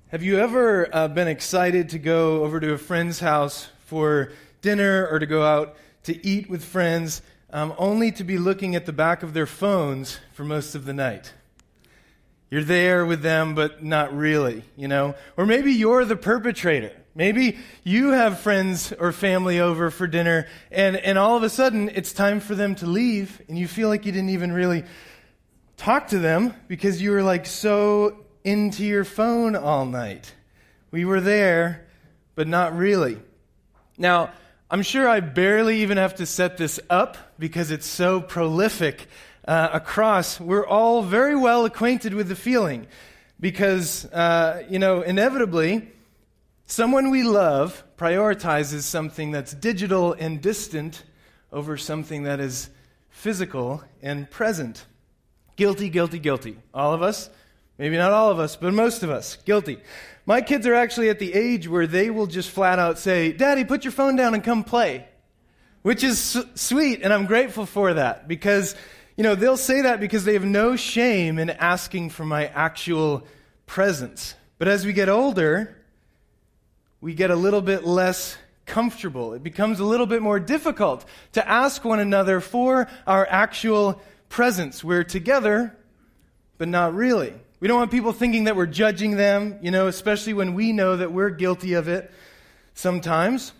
Have you ever been excited to go over to a friend's house for dinner or to go out to eat with friends, only to be looking at the back of their phones for most of the night? You're there with them, but not really, you know? Or maybe you're the perpetrator. Maybe you have friends or family over for dinner, and all of a sudden it's time for them to leave, and you feel like you didn't even really talk to them because you were like so into your phone all night. We were there, but not really. Now, I'm sure I barely even have to set this up because it's so prolific across. We're all very well acquainted with the feeling because, inevitably, someone we love prioritizes something that's digital and distant over something that is physical and present. Guilty, guilty, guilty. All of us. Maybe not all of us, but most of us. Guilty. My kids are actually at the age where they will just flat out say, "Daddy, put your phone down and come play." Which is sweet, and I'm grateful for that. Because, they'll say that because they have no shame in asking for my actual presence. But as we get older, we get a little bit less comfortable. It becomes a little bit more difficult to ask one another for our actual presence. We're together, but not really. We don't want people thinking that we're judging them, especially when we know that we're guilty of it sometimes.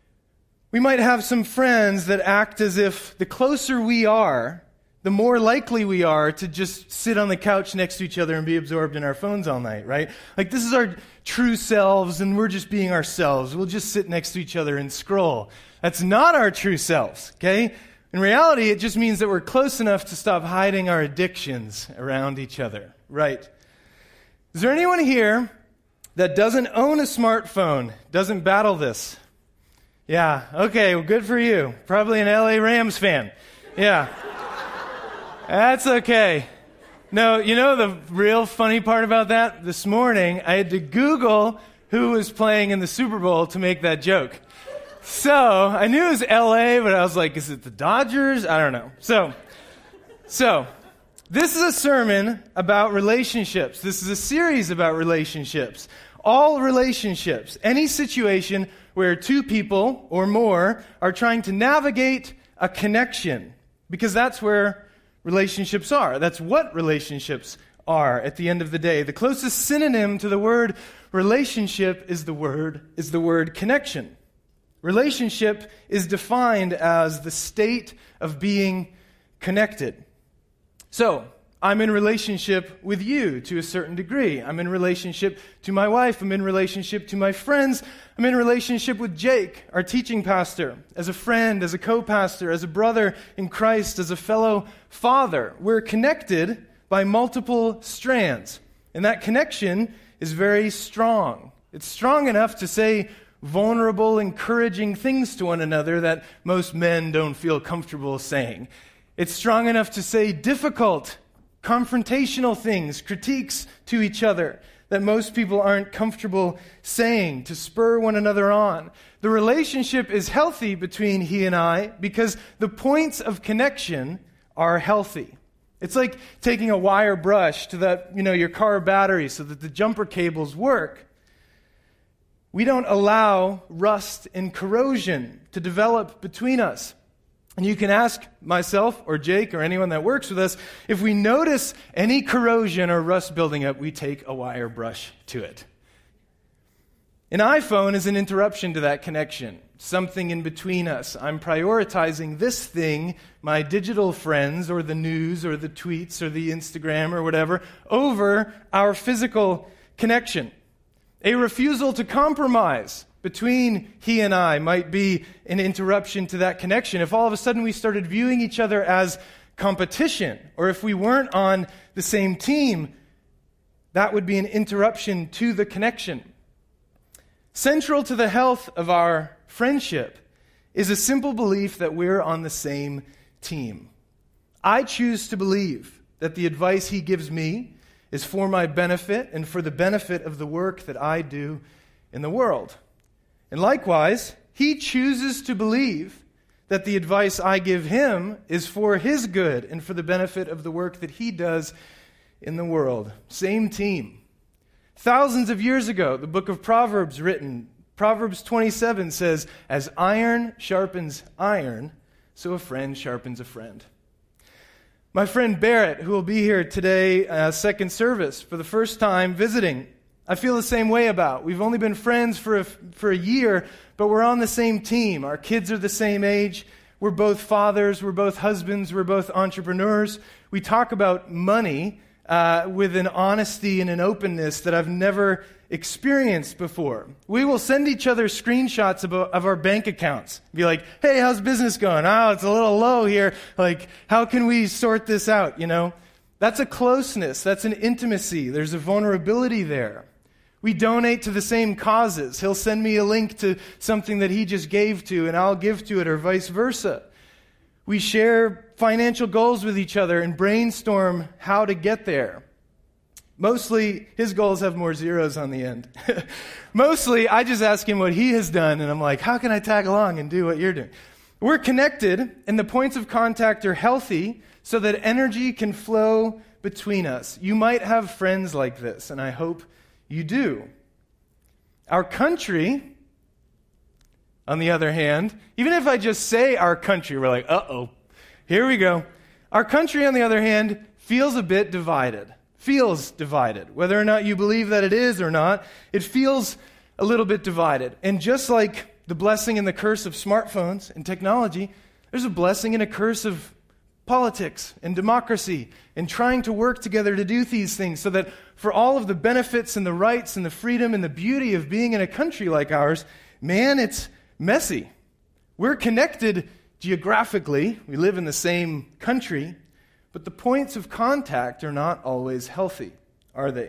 We might have some friends that act as if the closer we are, the more likely we are to just sit on the couch next to each other and be absorbed in our phones all night, right? Like this is our true selves and we're just being ourselves. We'll just sit next to each other and scroll. That's not our true selves, okay? In reality, it just means that we're close enough to stop hiding our addictions around each other. Right. Is there anyone here that doesn't own a smartphone, doesn't battle this? Yeah, okay, well, good for you. Probably an LA Rams fan. Yeah. That's okay. No, the real funny part about that? This morning, I had to Google who was playing in the Super Bowl to make that joke. So, I knew it was LA, but I was like, is it the Dodgers? I don't know. So, this is a sermon about relationships. This is a series about relationships. All relationships. Any situation where two people or more are trying to navigate a connection. Because that's where relationships are. That's what relationships are at the end of the day. The closest synonym to the word relationship is the word connection. Relationship is defined as the state of being connected. So, I'm in relationship with you to a certain degree. I'm in relationship to my wife. I'm in relationship to my friends. I'm in relationship with Jake, our teaching pastor, as a friend, as a co-pastor, as a brother in Christ, as a fellow father. We're connected by multiple strands. And that connection is very strong. It's strong enough to say vulnerable, encouraging things to one another that most men don't feel comfortable saying. It's strong enough to say difficult, confrontational things, critiques to each other that most people aren't comfortable saying, to spur one another on. The relationship is healthy between he and I because the points of connection are healthy. It's like taking a wire brush to your car battery so that the jumper cables work. We don't allow rust and corrosion to develop between us. And you can ask myself or Jake or anyone that works with us, if we notice any corrosion or rust building up, we take a wire brush to it. An iPhone is an interruption to that connection, something in between us. I'm prioritizing this thing, my digital friends or the news or the tweets or the Instagram or whatever, over our physical connection. A refusal to compromise between he and I might be an interruption to that connection. If all of a sudden we started viewing each other as competition, or if we weren't on the same team, that would be an interruption to the connection. Central to the health of our friendship is a simple belief that we're on the same team. I choose to believe that the advice he gives me is for my benefit and for the benefit of the work that I do in the world. And likewise, he chooses to believe that the advice I give him is for his good and for the benefit of the work that he does in the world. Same team. Thousands of years ago, the book of Proverbs written, Proverbs 27 says, "As iron sharpens iron, so a friend sharpens a friend." My friend Barrett, who will be here today, second service, for the first time visiting, I feel the same way about. We've only been friends for a year, but we're on the same team. Our kids are the same age. We're both fathers. We're both husbands. We're both entrepreneurs. We talk about money with an honesty and an openness that I've never experienced before. We will send each other screenshots of our bank accounts. Be like, "Hey, how's business going? Oh, it's a little low here. Like, how can we sort this out?" You know, that's a closeness. That's an intimacy. There's a vulnerability there. We donate to the same causes. He'll send me a link to something that he just gave to, and I'll give to it, or vice versa. We share financial goals with each other and brainstorm how to get there. Mostly, his goals have more zeros on the end. Mostly, I just ask him what he has done, and I'm like, how can I tag along and do what you're doing? We're connected, and the points of contact are healthy so that energy can flow between us. You might have friends like this, and I hope you do. Our country, on the other hand, even if I just say our country, we're like, uh-oh, here we go. Our country, on the other hand, feels a bit divided. Feels divided. Whether or not you believe that it is or not, it feels a little bit divided. And just like the blessing and the curse of smartphones and technology, there's a blessing and a curse of politics and democracy and trying to work together to do these things so that for all of the benefits and the rights and the freedom and the beauty of being in a country like ours, man, it's messy. We're connected geographically. We live in the same country, but the points of contact are not always healthy, are they?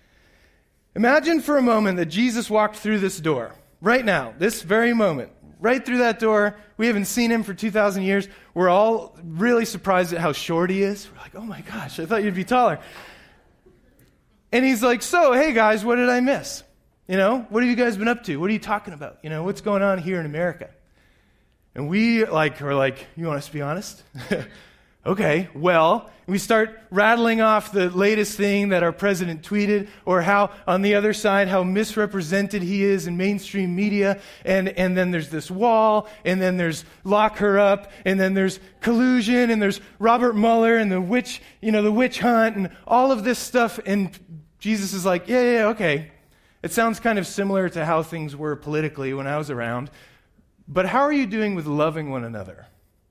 Imagine for a moment that Jesus walked through this door, right now, this very moment, right through that door. We haven't seen him for 2,000 years. We're all really surprised at how short he is. We're like, oh my gosh, I thought you'd be taller. And he's like, so, hey guys, what did I miss? You know, what have you guys been up to? What are you talking about? You know, what's going on here in America? And we are like, you want us to be honest? Okay, well, we start rattling off the latest thing that our president tweeted, or how, on the other side, how misrepresented he is in mainstream media, and then there's this wall, and then there's lock her up, and then there's collusion, and there's Robert Mueller, and the witch hunt, and all of this stuff, and Jesus is like, yeah, okay. It sounds kind of similar to how things were politically when I was around, but how are you doing with loving one another?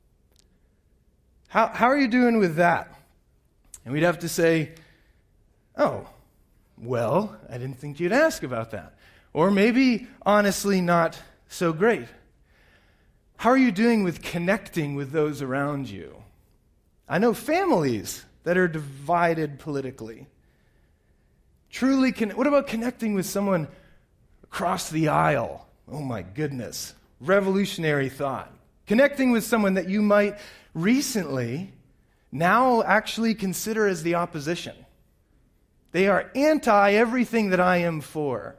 How are you doing with that? And we'd have to say, oh, well, I didn't think you'd ask about that. Or maybe, honestly, not so great. How are you doing with connecting with those around you? I know families that are divided politically. Truly, what about connecting with someone across the aisle? Oh my goodness. Revolutionary thought. Connecting with someone that you might recently now actually consider as the opposition. They are anti everything that I am for.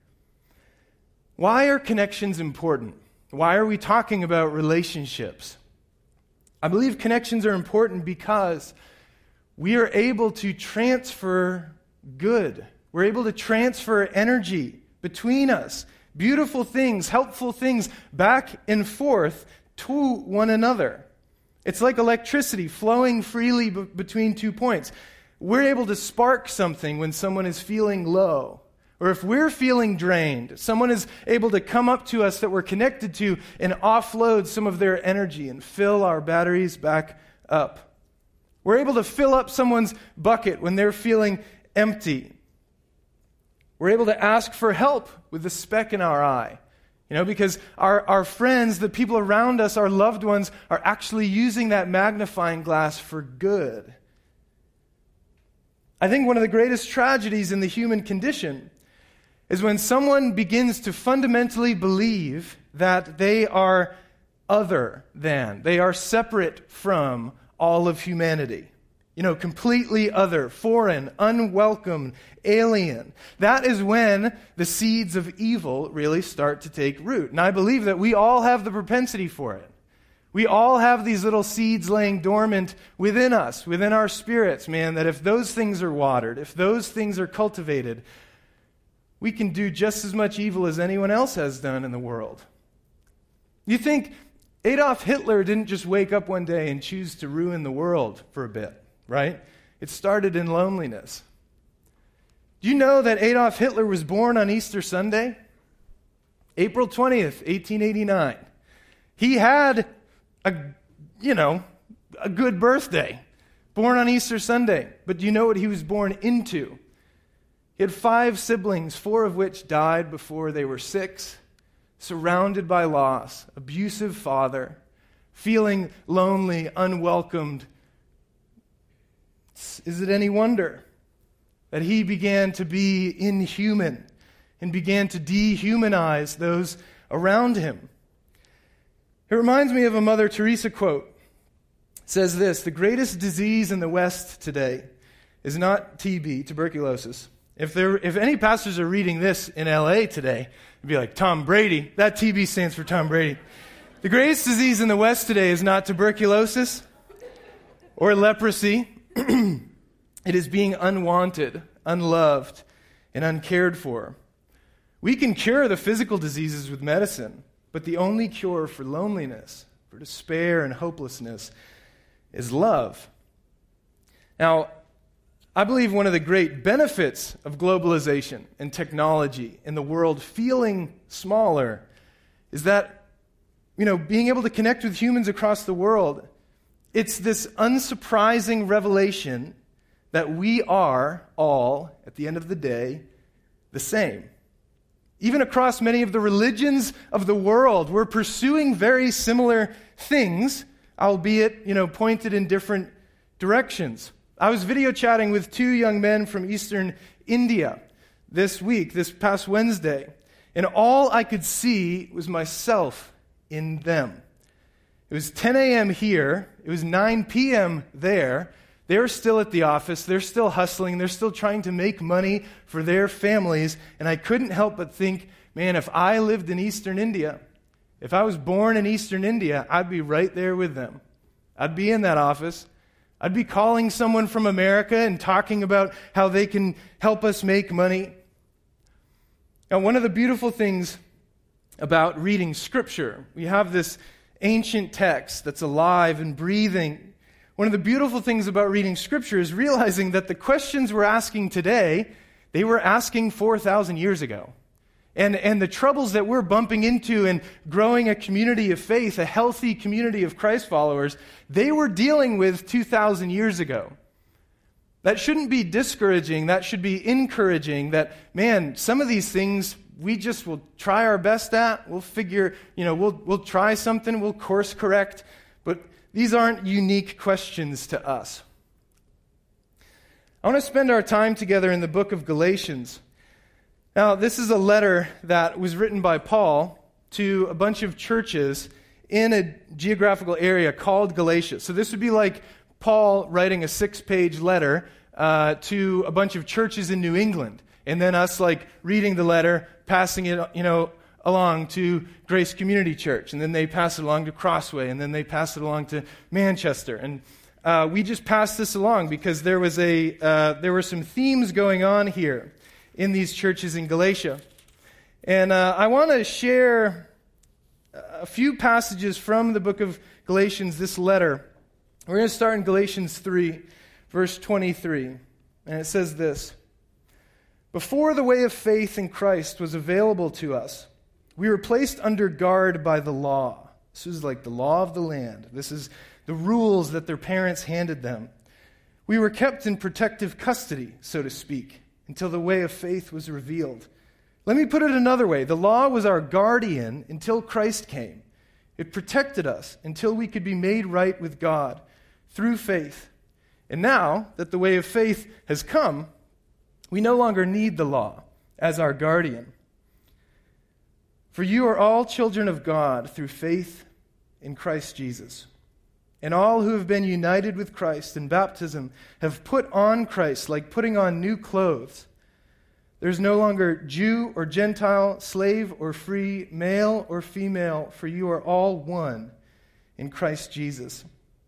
Why are connections important? Why are we talking about relationships? I believe connections are important because we are able to transfer good. We're able to transfer energy between us. Beautiful things, helpful things, back and forth to one another. It's like electricity flowing freely between 2 points. We're able to spark something when someone is feeling low. Or if we're feeling drained, someone is able to come up to us that we're connected to and offload some of their energy and fill our batteries back up. We're able to fill up someone's bucket when they're feeling empty. We're able to ask for help with the speck in our eye. You know, because our friends, the people around us, our loved ones, are actually using that magnifying glass for good. I think one of the greatest tragedies in the human condition is when someone begins to fundamentally believe that they are other than, they are separate from all of humanity. You know, completely other, foreign, unwelcome, alien. That is when the seeds of evil really start to take root. And I believe that we all have the propensity for it. We all have these little seeds laying dormant within us, within our spirits, man, that if those things are watered, if those things are cultivated, we can do just as much evil as anyone else has done in the world. You think Adolf Hitler didn't just wake up one day and choose to ruin the world for a bit, right? It started in loneliness. Do you know that Adolf Hitler was born on Easter Sunday? April 20th, 1889. He had a good birthday, born on Easter Sunday. But do you know what he was born into? He had 5 siblings, 4 of which died before they were 6, surrounded by loss, abusive father, feeling lonely, unwelcomed. Is it any wonder that he began to be inhuman and began to dehumanize those around him? It reminds me of a Mother Teresa quote. It says this: "The greatest disease in the West today is not TB, tuberculosis." If any pastors are reading this in LA today, it'd be like, Tom Brady. That TB stands for Tom Brady. The greatest disease in the West today is not tuberculosis or leprosy. It is being unwanted, unloved, and uncared for. We can cure the physical diseases with medicine, but the only cure for loneliness, for despair and hopelessness is love. Now, I believe one of the great benefits of globalization and technology and the world feeling smaller is that, being able to connect with humans across the world, it's this unsurprising revelation that we are all, at the end of the day, the same. Even across many of the religions of the world, we're pursuing very similar things, albeit, pointed in different directions. I was video chatting with 2 young men from Eastern India this past Wednesday, and all I could see was myself in them. It was 10 a.m. here, it was 9 p.m. there. They were still at the office, they're still hustling, they're still trying to make money for their families, and I couldn't help but think, man, if I lived in Eastern India, if I was born in Eastern India, I'd be right there with them. I'd be in that office. I'd be calling someone from America and talking about how they can help us make money. Now, one of the beautiful things about reading Scripture, we have this ancient text that's alive and breathing. One of the beautiful things about reading Scripture is realizing that the questions we're asking today, they were asking 4,000 years ago. And the troubles that we're bumping into in growing a community of faith, a healthy community of Christ followers, they were dealing with 2,000 years ago. That shouldn't be discouraging. That should be encouraging that, man, some of these things we just will try our best at. We'll figure, we'll try something, we'll course correct. But these aren't unique questions to us. I want to spend our time together in the book of Galatians. Now, this is a letter that was written by Paul to a bunch of churches in a geographical area called Galatia. So this would be like Paul writing a 6-page letter to a bunch of churches in New England, and then us reading the letter, passing it, along to Grace Community Church, and then they pass it along to Crossway, and then they pass it along to Manchester. And we just passed this along because there were some themes going on here in these churches in Galatia. And I want to share a few passages from the book of Galatians, this letter. We're going to start in Galatians 3, verse 23. And it says this: "Before the way of faith in Christ was available to us, we were placed under guard by the law." This is like the law of the land. This is the rules that their parents handed them. "We were kept in protective custody, so to speak, until the way of faith was revealed." Let me put it another way. The law was our guardian until Christ came. It protected us until we could be made right with God through faith. And now that the way of faith has come, we no longer need the law as our guardian. "For you are all children of God through faith in Christ Jesus. And all who have been united with Christ in baptism have put on Christ like putting on new clothes. There's no longer Jew or Gentile, slave or free, male or female, for you are all one in Christ Jesus.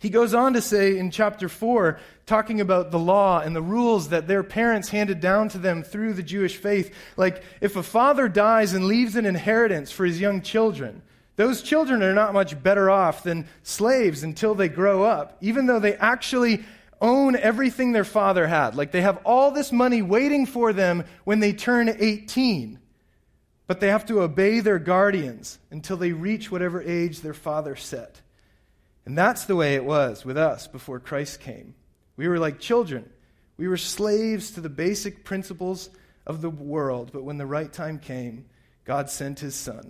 He goes on to say in chapter 4, talking about the law and the rules that their parents handed down to them through the Jewish faith, like if a father dies and leaves an inheritance for his young children, those children are not much better off than slaves until they grow up, even though they actually own everything their father had. Like they have all this money waiting for them when they turn 18, but they have to obey their guardians until they reach whatever age their father set. And that's the way it was with us before Christ came. We were like children. We were slaves to the basic principles of the world, but when the right time came, God sent his Son.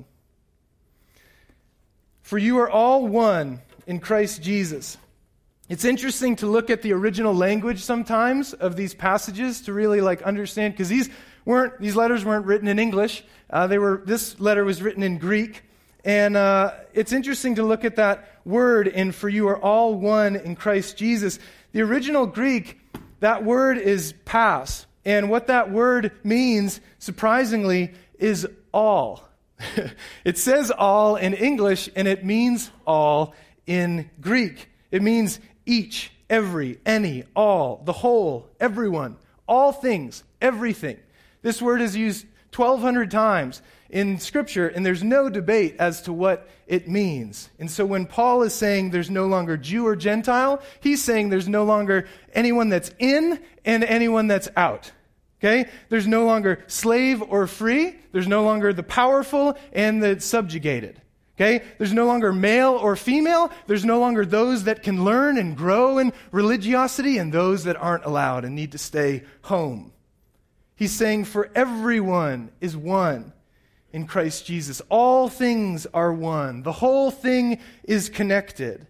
For you are all one in Christ Jesus. It's interesting to look at the original language sometimes of these passages to really understand, because these letters weren't written in English. This letter was written in Greek. And it's interesting to look at that word in "for you are all one in Christ Jesus." The original Greek, that word is pas. And what that word means, surprisingly, is all. It says all in English, and it means all in Greek. It means each, every, any, all, the whole, everyone, all things, everything. This word is used 1,200 times in Scripture, and there's no debate as to what it means. And so when Paul is saying there's no longer Jew or Gentile, he's saying there's no longer anyone that's in and anyone that's out. Okay? There's no longer slave or free. There's no longer the powerful and the subjugated. Okay? There's no longer male or female. There's no longer those that can learn and grow in religiosity and those that aren't allowed and need to stay home. He's saying for everyone is one in Christ Jesus. All things are one. The whole thing is connected.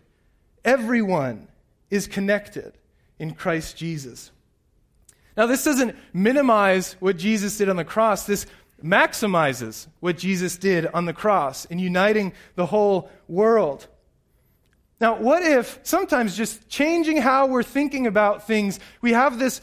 Everyone is connected in Christ Jesus. Now, this doesn't minimize what Jesus did on the cross. This maximizes what Jesus did on the cross in uniting the whole world. Now, what if sometimes just changing how we're thinking about things, we have this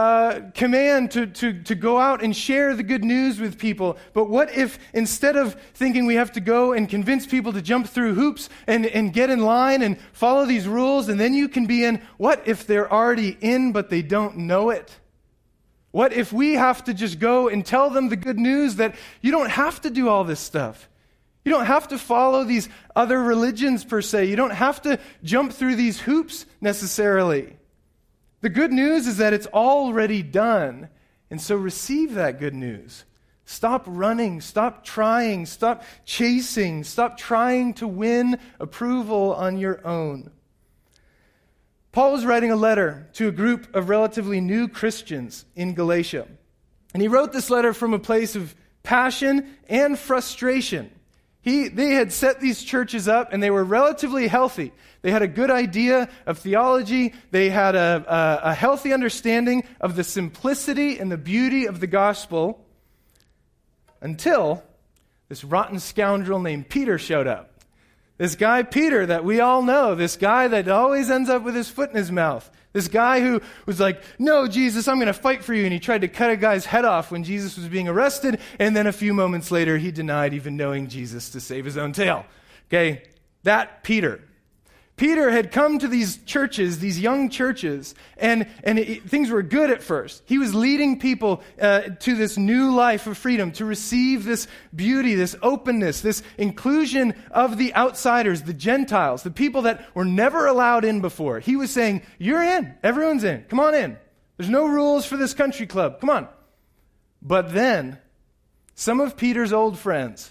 command to go out and share the good news with people, but what if instead of thinking we have to go and convince people to jump through hoops and get in line and follow these rules and then you can be in, what if they're already in but they don't know it? What if we have to just go and tell them the good news that you don't have to do all this stuff? You don't have to follow these other religions per se. You don't have to jump through these hoops necessarily. The good news is that it's already done. And so receive that good news. Stop running. Stop trying. Stop chasing. Stop trying to win approval on your own. Paul was writing a letter to a group of relatively new Christians in Galatia. And he wrote this letter from a place of passion and frustration. They had set these churches up and they were relatively healthy. They had a good idea of theology. They had a healthy understanding of the simplicity and the beauty of the gospel until this rotten scoundrel named Peter showed up. This guy Peter that we all know, this guy that always ends up with his foot in his mouth. This guy who was like, "No, Jesus, I'm going to fight for you." And he tried to cut a guy's head off when Jesus was being arrested. And then a few moments later, he denied even knowing Jesus to save his own tail. Okay, that Peter. Peter had come to these churches, these young churches, and things were good at first. He was leading people to this new life of freedom, to receive this beauty, this openness, this inclusion of the outsiders, the Gentiles, the people that were never allowed in before. He was saying, "You're in. Everyone's in. Come on in. There's no rules for this country club. Come on." But then, some of Peter's old friends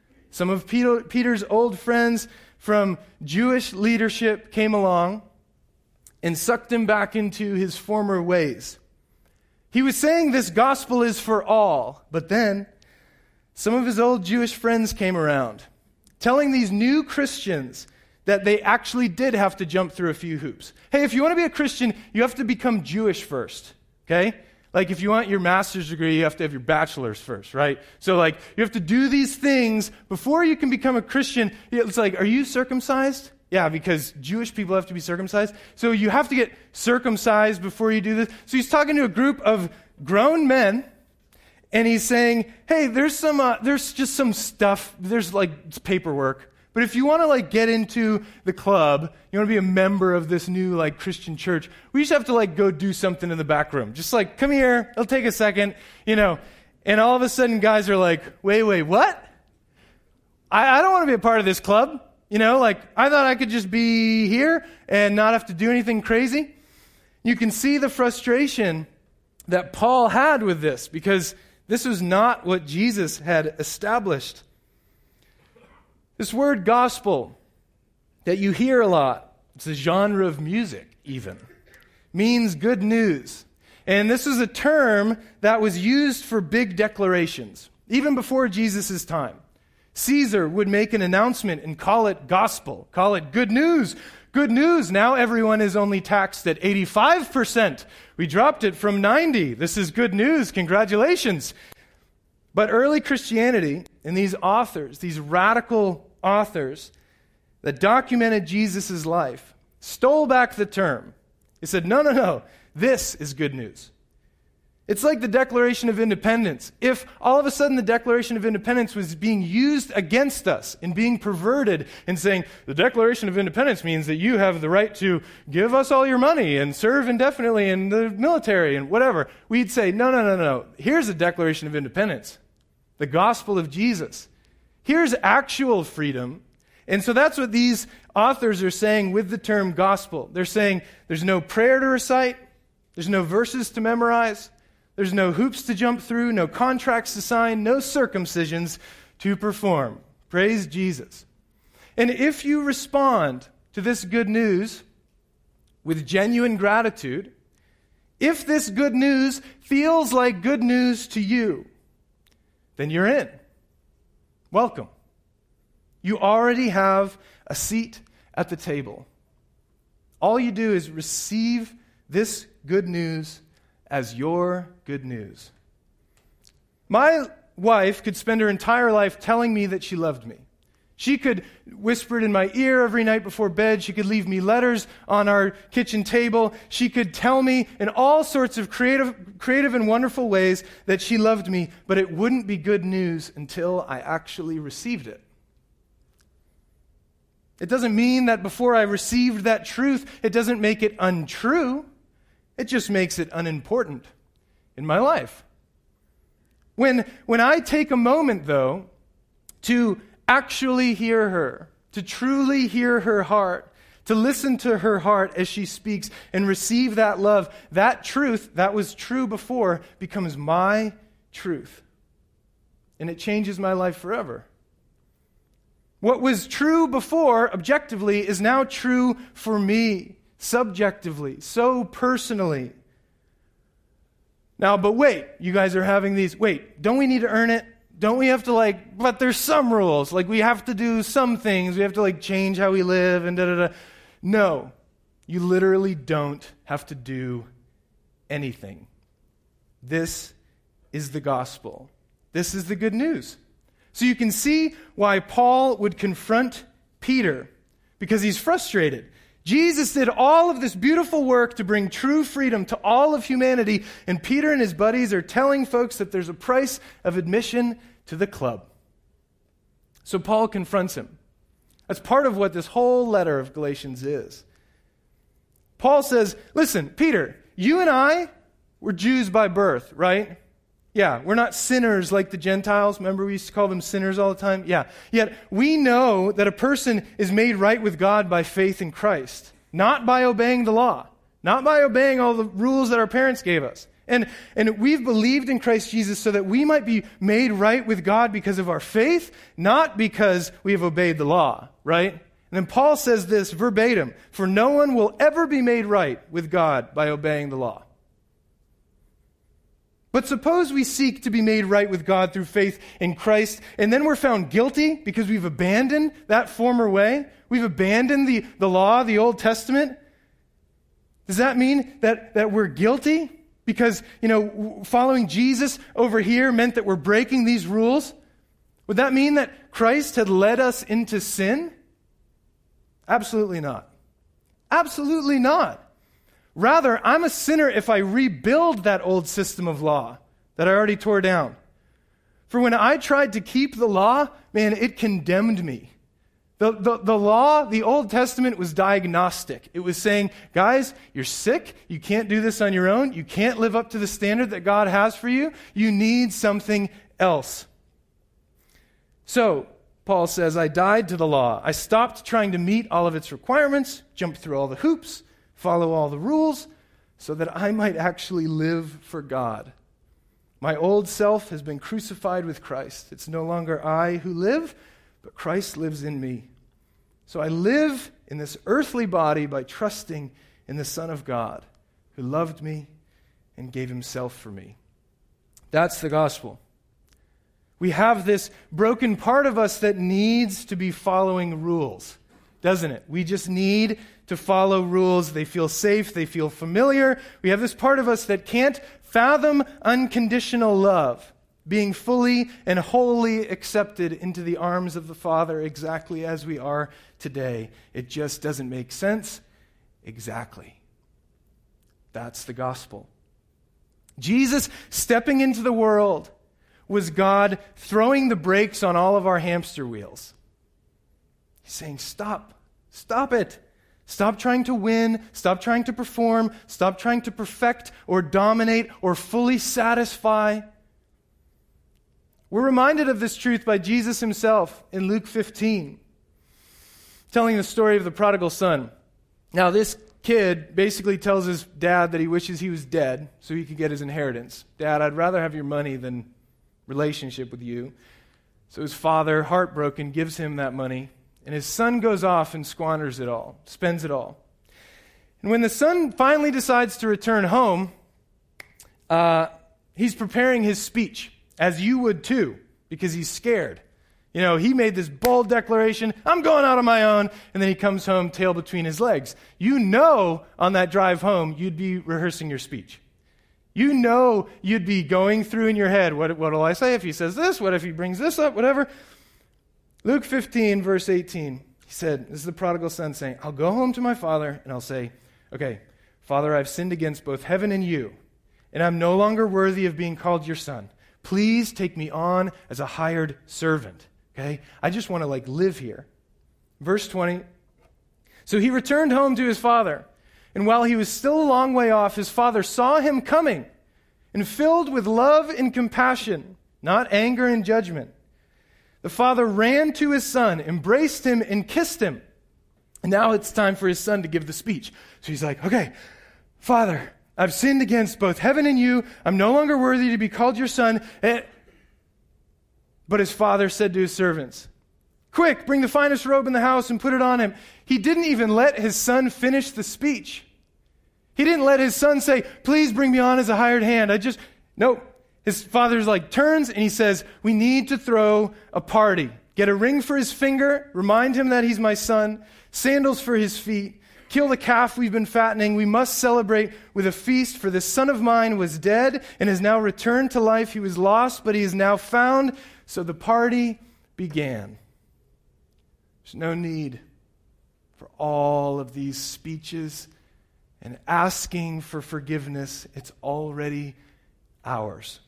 from Jewish leadership came along and sucked him back into his former ways. He was saying this gospel is for all, but then some of his old Jewish friends came around, telling these new Christians that they actually did have to jump through a few hoops. Hey, if you want to be a Christian, you have to become Jewish first, okay? Like if you want your master's degree, you have to have your bachelor's first, right? So you have to do these things before you can become a Christian. It's like, are you circumcised? Yeah, because Jewish people have to be circumcised. So you have to get circumcised before you do this. So he's talking to a group of grown men, and he's saying, hey, there's just some stuff. There's paperwork. But if you want to like get into the club, you want to be a member of this new like Christian church, we just have to like go do something in the back room. Just like, come here, it'll take a second, And all of a sudden guys are like, wait, what? I don't want to be a part of this club. Like I thought I could just be here and not have to do anything crazy. You can see the frustration that Paul had with this because this was not what Jesus had established. This word gospel that you hear a lot, it's a genre of music even, means good news. And this is a term that was used for big declarations, even before Jesus' time. Caesar would make an announcement and call it gospel, call it good news. Good news, now everyone is only taxed at 85%. We dropped it from 90. This is good news, congratulations. But early Christianity and these authors, these radical authors that documented Jesus' life, stole back the term. They said, no, this is good news. It's like the Declaration of Independence. If all of a sudden the Declaration of Independence was being used against us and being perverted and saying, the Declaration of Independence means that you have the right to give us all your money and serve indefinitely in the military and whatever, we'd say, no. Here's a Declaration of Independence, the gospel of Jesus. Here's actual freedom. And so that's what these authors are saying with the term gospel. They're saying there's no prayer to recite, there's no verses to memorize, there's no hoops to jump through, no contracts to sign, no circumcisions to perform. Praise Jesus. And if you respond to this good news with genuine gratitude, if this good news feels like good news to you, then you're in. Welcome. You already have a seat at the table. All you do is receive this good news as your good news. My wife could spend her entire life telling me that she loved me. She could whisper it in my ear every night before bed. She could leave me letters on our kitchen table. She could tell me in all sorts of creative and wonderful ways that she loved me, but it wouldn't be good news until I actually received it. It doesn't mean that before I received that truth, it doesn't make it untrue. It just makes it unimportant in my life. When I take a moment, though, to actually hear her, to truly hear her heart, to listen to her heart as she speaks and receive that love, that truth that was true before becomes my truth. And it changes my life forever. What was true before, objectively, is now true for me, subjectively, so personally. Now, but wait, you guys are having these, don't we need to earn it? Don't we have to but there's some rules, we have to do some things, we have to change how we live and da-da-da. No, you literally don't have to do anything. This is the gospel. This is the good news. So you can see why Paul would confront Peter, because he's frustrated. Jesus did all of this beautiful work to bring true freedom to all of humanity, and Peter and his buddies are telling folks that there's a price of admission to the club. So Paul confronts him. That's part of what this whole letter of Galatians is. Paul says, listen, Peter, you and I were Jews by birth, right? Yeah, we're not sinners like the Gentiles. Remember we used to call them sinners all the time? Yeah. Yet we know that a person is made right with God by faith in Christ, not by obeying the law, not by obeying all the rules that our parents gave us. And we've believed in Christ Jesus so that we might be made right with God because of our faith, not because we have obeyed the law, right? And then Paul says this verbatim, for no one will ever be made right with God by obeying the law. But suppose we seek to be made right with God through faith in Christ, and then we're found guilty because we've abandoned that former way. We've abandoned the law, the Old Testament. Does that mean that we're guilty? Because, following Jesus over here meant that we're breaking these rules? Would that mean that Christ had led us into sin? Absolutely not. Absolutely not. Rather, I'm a sinner if I rebuild that old system of law that I already tore down. For when I tried to keep the law, man, it condemned me. The law, the Old Testament was diagnostic. It was saying, guys, you're sick. You can't do this on your own. You can't live up to the standard that God has for you. You need something else. So, Paul says, I died to the law. I stopped trying to meet all of its requirements, jump through all the hoops, follow all the rules, so that I might actually live for God. My old self has been crucified with Christ. It's no longer I who live, but Christ lives in me. So I live in this earthly body by trusting in the Son of God, who loved me and gave himself for me. That's the gospel. We have this broken part of us that needs to be following rules, doesn't it? We just need to follow rules. They feel safe. They feel familiar. We have this part of us that can't fathom unconditional love, being fully and wholly accepted into the arms of the Father exactly as we are today. It just doesn't make sense. Exactly. That's the gospel. Jesus stepping into the world was God throwing the brakes on all of our hamster wheels. He's saying, stop it. Stop trying to win, stop trying to perform, stop trying to perfect or dominate or fully satisfy. We're reminded of this truth by Jesus himself in Luke 15, telling the story of the prodigal son. Now, this kid basically tells his dad that he wishes he was dead so he could get his inheritance. Dad, I'd rather have your money than relationship with you. So his father, heartbroken, gives him that money. And his son goes off and squanders it all, spends it all. And when the son finally decides to return home, he's preparing his speech, as you would too, because he's scared. You know, he made this bold declaration, I'm going out on my own, and then he comes home, tail between his legs. You know on that drive home, you'd be rehearsing your speech. You know you'd be going through in your head, what will I say if he says this? What if he brings this up? Whatever. Luke 15, verse 18, he said, this is the prodigal son saying, I'll go home to my father and I'll say, okay, Father, I've sinned against both heaven and you, and I'm no longer worthy of being called your son. Please take me on as a hired servant, okay? I just want to live here. Verse 20, so he returned home to his father, and while he was still a long way off, his father saw him coming, and filled with love and compassion, not anger and judgment, the father ran to his son, embraced him, and kissed him. And now it's time for his son to give the speech. So he's like, okay, Father, I've sinned against both heaven and you. I'm no longer worthy to be called your son. But his father said to his servants, quick, bring the finest robe in the house and put it on him. He didn't even let his son finish the speech. He didn't let his son say, please bring me on as a hired hand. Nope. His father's turns and he says, we need to throw a party. Get a ring for his finger, remind him that he's my son, sandals for his feet, kill the calf we've been fattening. We must celebrate with a feast, for this son of mine was dead and has now returned to life. He was lost, but he is now found. So the party began. There's no need for all of these speeches and asking for forgiveness. It's already ours.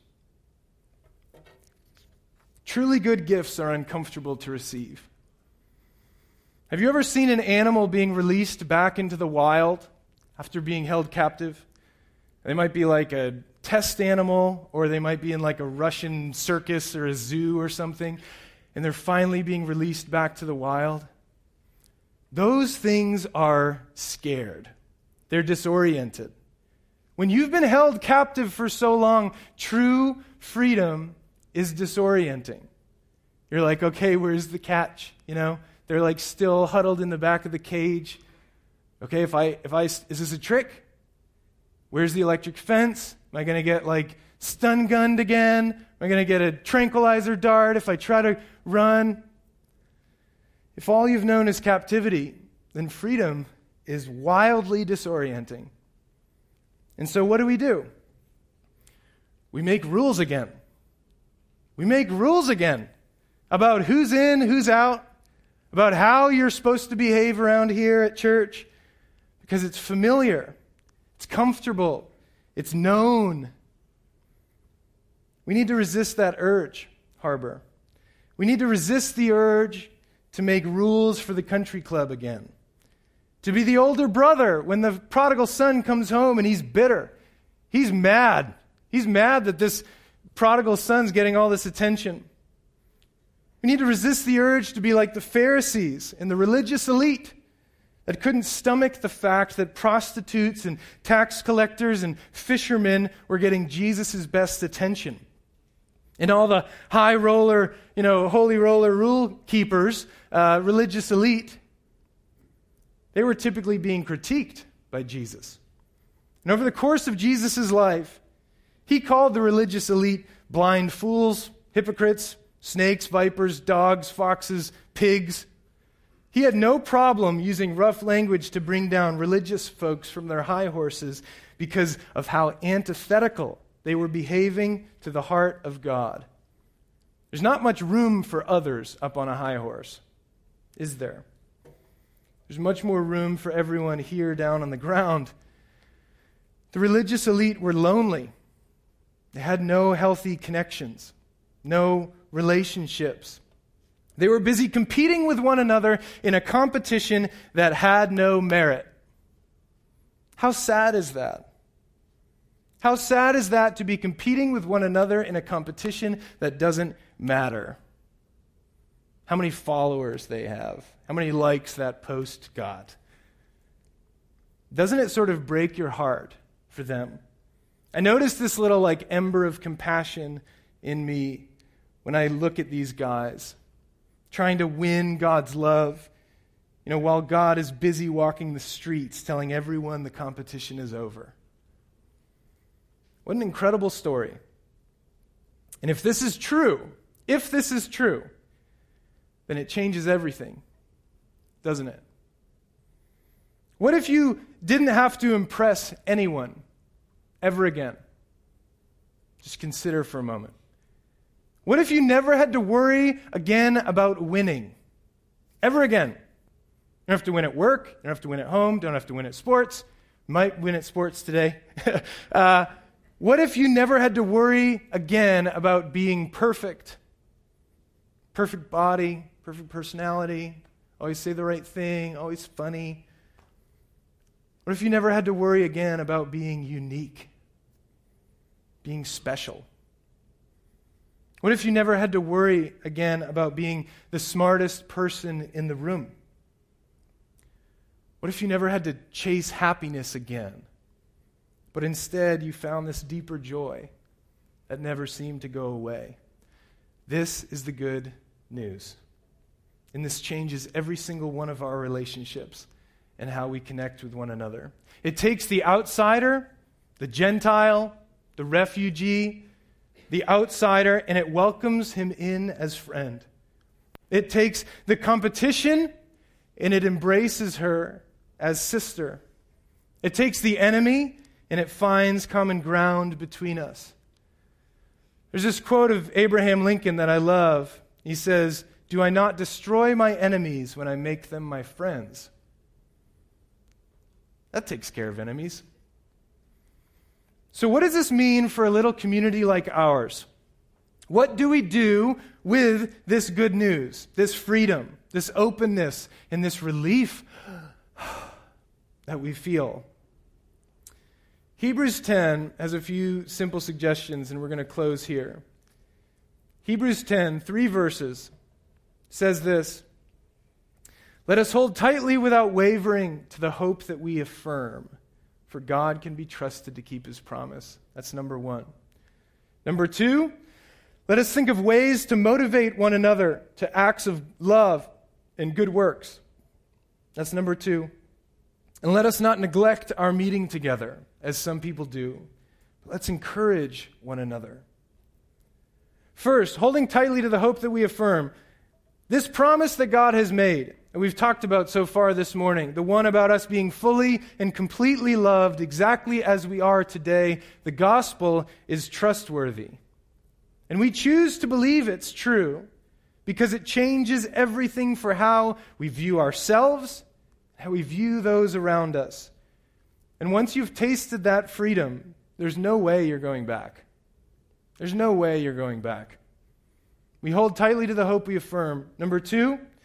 Truly good gifts are uncomfortable to receive. Have you ever seen an animal being released back into the wild after being held captive? They might be like a test animal, or they might be in a Russian circus or a zoo or something, and they're finally being released back to the wild. Those things are scared. They're disoriented. When you've been held captive for so long, true freedom is disorienting. You're like, okay, where's the catch? They're still huddled in the back of the cage. Okay, is this a trick? Where's the electric fence? Am I going to get stun gunned again? Am I going to get a tranquilizer dart if I try to run? If all you've known is captivity, then freedom is wildly disorienting. And so what do? We make rules again. We make rules again about who's in, who's out, about how you're supposed to behave around here at church, because it's familiar, it's comfortable, it's known. We need to resist that urge, Harbor. We need to resist the urge to make rules for the country club again. To be the older brother when the prodigal son comes home and he's bitter. He's mad. He's mad that this prodigal son's getting all this attention. We need to resist the urge to be like the Pharisees and the religious elite that couldn't stomach the fact that prostitutes and tax collectors and fishermen were getting Jesus' best attention. And all the high roller, holy roller rule keepers, religious elite, they were typically being critiqued by Jesus. And over the course of Jesus' life, he called the religious elite blind fools, hypocrites, snakes, vipers, dogs, foxes, pigs. He had no problem using rough language to bring down religious folks from their high horses because of how antithetical they were behaving to the heart of God. There's not much room for others up on a high horse, is there? There's much more room for everyone here down on the ground. The religious elite were lonely. They had no healthy connections, no relationships. They were busy competing with one another in a competition that had no merit. How sad is that? How sad is that to be competing with one another in a competition that doesn't matter? How many followers they have, how many likes that post got. Doesn't it sort of break your heart for them? I notice this little ember of compassion in me when I look at these guys trying to win God's love, while God is busy walking the streets telling everyone the competition is over. What an incredible story. And if this is true, then it changes everything, doesn't it? What if you didn't have to impress anyone ever again? Just consider for a moment. What if you never had to worry again about winning? Ever again. You don't have to win at work. You don't have to win at home. You don't have to win at sports. You might win at sports today. What if you never had to worry again about being perfect? Perfect body, perfect personality, always say the right thing, always funny. What if you never had to worry again about being unique, being special? What if you never had to worry again about being the smartest person in the room? What if you never had to chase happiness again, but instead you found this deeper joy that never seemed to go away? This is the good news. And this changes every single one of our relationships and how we connect with one another. It takes the outsider, the Gentile, the refugee, the outsider, and it welcomes him in as friend. It takes the competition, and it embraces her as sister. It takes the enemy, and it finds common ground between us. There's this quote of Abraham Lincoln that I love. He says, "Do I not destroy my enemies when I make them my friends?" That takes care of enemies. So what does this mean for a little community like ours? What do we do with this good news, this freedom, this openness, and this relief that we feel? Hebrews 10 has a few simple suggestions, and we're going to close here. Hebrews 10, 3 verses, says this: "Let us hold tightly without wavering to the hope that we affirm, for God can be trusted to keep his promise." That's number one. Number two, let us think of ways to motivate one another to acts of love and good works. That's number two. And let us not neglect our meeting together, as some people do. But let's encourage one another. First, holding tightly to the hope that we affirm. This promise that God has made, and we've talked about so far this morning, the one about us being fully and completely loved exactly as we are today, the gospel is trustworthy. And we choose to believe it's true because it changes everything for how we view ourselves, how we view those around us. And once you've tasted that freedom, there's no way you're going back. There's no way you're going back. We hold tightly to the hope we affirm. Number two,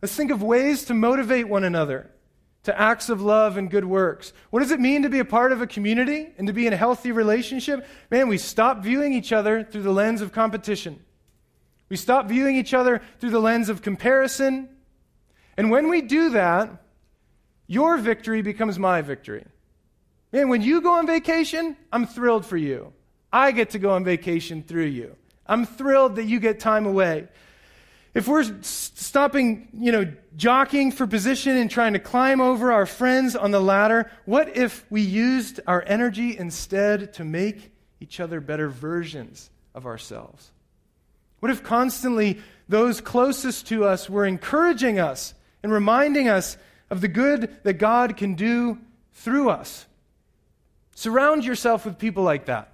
Let's think of ways to motivate one another to acts of love and good works. What does it mean to be a part of a community and to be in a healthy relationship? Man, we stop viewing each other through the lens of competition. We stop viewing each other through the lens of comparison. And when we do that, your victory becomes my victory. Man, when you go on vacation, I'm thrilled for you. I get to go on vacation through you. I'm thrilled that you get time away. If we're stopping, jockeying for position and trying to climb over our friends on the ladder, what if we used our energy instead to make each other better versions of ourselves? What if constantly those closest to us were encouraging us and reminding us of the good that God can do through us? Surround yourself with people like that.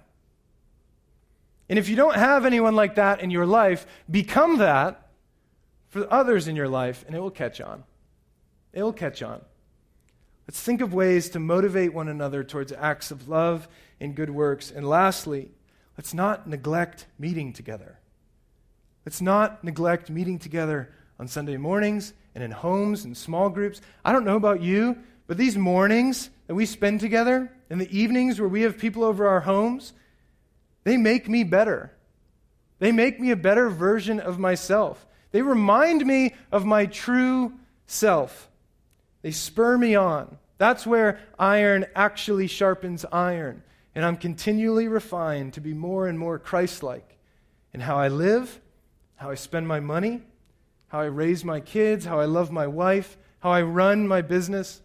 And if you don't have anyone like that in your life, become that for others in your life, and it will catch on. It will catch on. Let's think of ways to motivate one another towards acts of love and good works. And lastly, let's not neglect meeting together. Let's not neglect meeting together on Sunday mornings and in homes and small groups. I don't know about you, but these mornings that we spend together and the evenings where we have people over our homes, they make me better. They make me a better version of myself. They remind me of my true self. They spur me on. That's where iron actually sharpens iron. And I'm continually refined to be more and more Christ-like in how I live, how I spend my money, how I raise my kids, how I love my wife, how I run my business.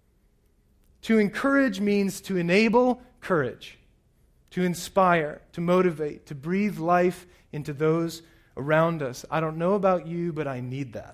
To encourage means to enable courage, to inspire, to motivate, to breathe life into those around us. I don't know about you, but I need that.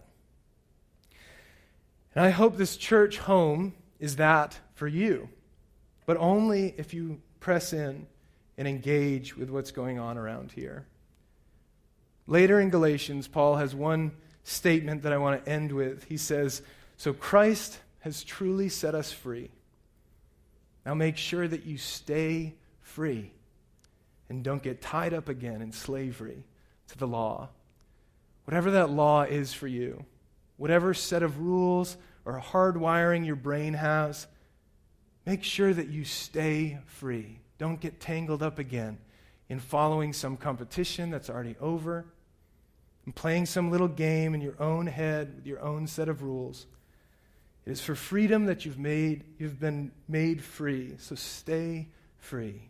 And I hope this church home is that for you, but only if you press in and engage with what's going on around here. Later in Galatians, Paul has one statement that I want to end with. He says, "So Christ has truly set us free. Now make sure that you stay free and don't get tied up again in slavery to the law." Whatever that law is for you, whatever set of rules or hardwiring your brain has, make sure that you stay free. Don't get tangled up again in following some competition that's already over and playing some little game in your own head with your own set of rules. It is for freedom that you've been made free, so stay free.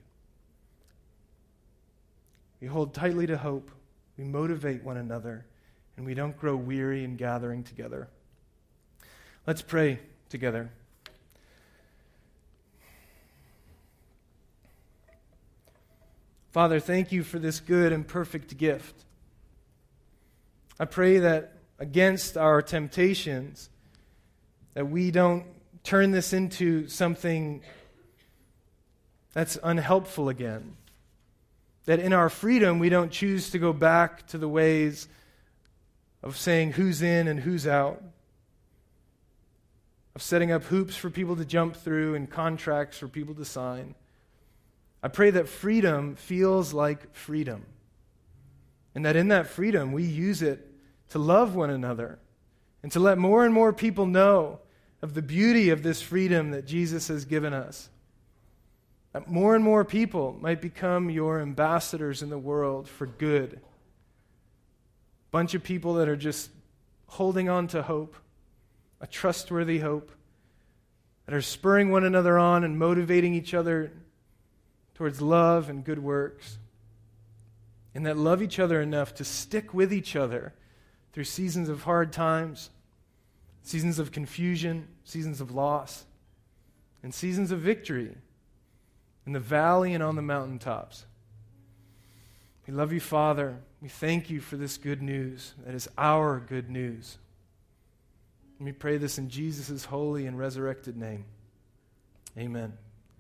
We hold tightly to hope, we motivate one another, and we don't grow weary in gathering together. Let's pray together. Father, thank you for this good and perfect gift. I pray that against our temptations, that we don't turn this into something that's unhelpful again. That in our freedom, we don't choose to go back to the ways of saying who's in and who's out, of setting up hoops for people to jump through and contracts for people to sign. I pray that freedom feels like freedom, and that in that freedom, we use it to love one another and to let more and more people know of the beauty of this freedom that Jesus has given us. That more and more people might become your ambassadors in the world for good. A bunch of people that are just holding on to hope, a trustworthy hope, that are spurring one another on and motivating each other towards love and good works, and that love each other enough to stick with each other through seasons of hard times, seasons of confusion, seasons of loss, and seasons of victory in the valley and on the mountaintops. We love you, Father. We thank you for this good news that is our good news. And we pray this in Jesus' holy and resurrected name. Amen.